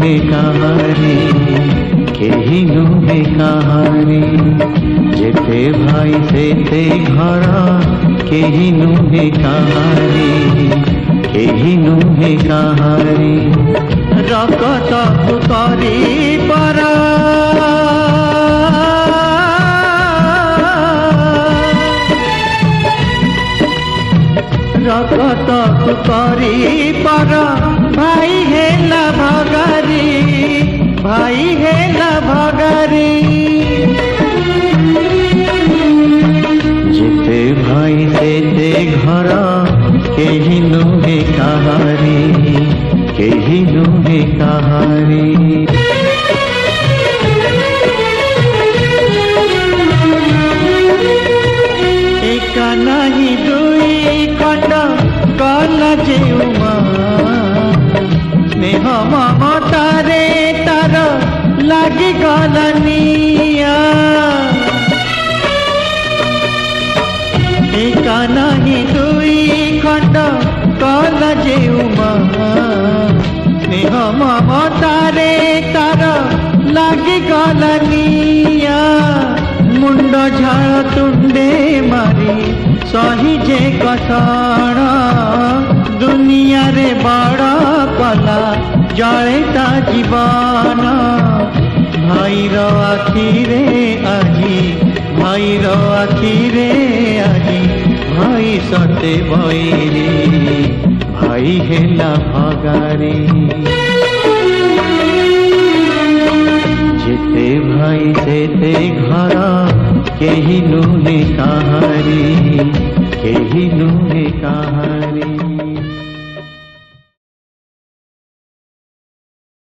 नुहे काहारी केही नुहे काहारी जेते भाई सेते घर केही नुहे काहारी केही नुहे काहारी रगत करी परा रगत करी परा भाई हेला भगारी भाई हेला भगारी जेते भाई सेते घर केही नुहे काहारी केही नुहे काहारी एका नहीं दुई खंड कला जेउमा स्नेह ममतारे तार लागी गलनिया एका नहीं दुई खंड कला जेउमा स्नेह ममतारे तार लागी गलनिया मुंड झाड़ तुंडे मारी सही जे कथण दुनिया रे बड़ा कला जले ता जीवन भाईर आखिरे आजी भाईर आखिरे आजी भाई सते भैरी भाई हेला भगारी जेते भाई सेते घर केही नुहे काहारी केही नुहे काहारी।